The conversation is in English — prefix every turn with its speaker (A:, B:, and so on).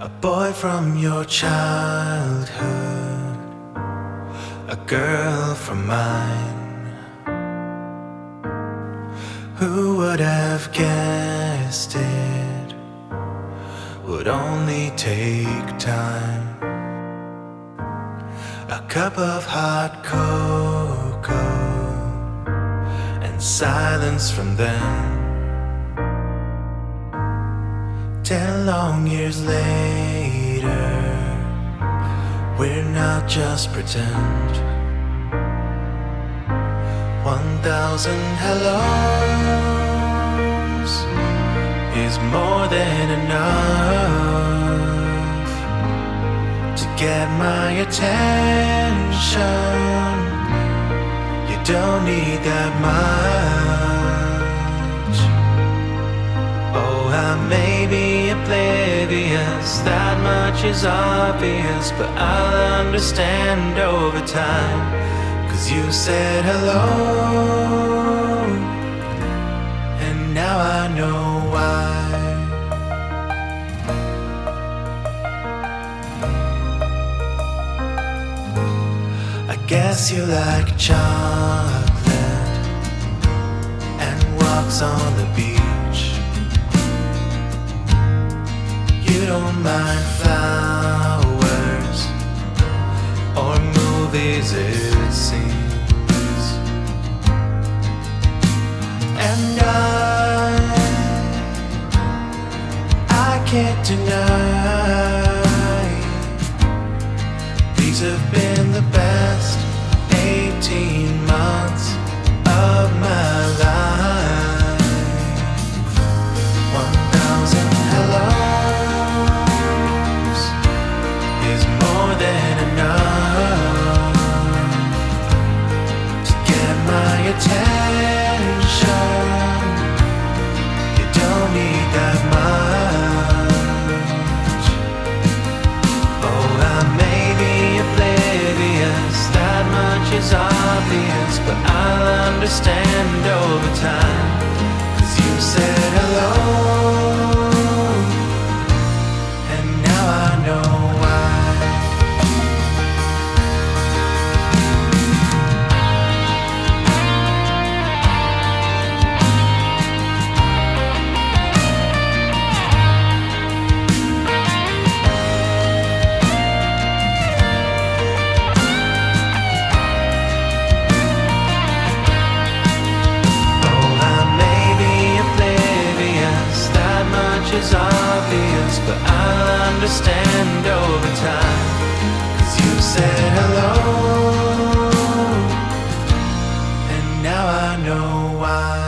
A: A boy from your childhood, a girl from mine. Who would have guessed it would only take time? A cup of hot cocoa and silence from them. 10 long years later, we're not just pretend. 1,000 hellos is more than enough to get my attention. You don't need that much. Oh, I may be oblivious, that much is obvious, but I'll understand over time. 'Cause you said hello, and now I know why. I guess you like chocolate and walks on the beach. You don't mind flowers or movies, it seems. And I can't deny these have been the best 18 months of my life. 1,000 hellos is more than enough to get my attention. You don't need that much. Oh, I may be oblivious, that much is obvious, but I'll understand over time. 'Cause you said hello, and now I know why. Is obvious, but I'll understand over time. 'Cause you said hello, and now I know why.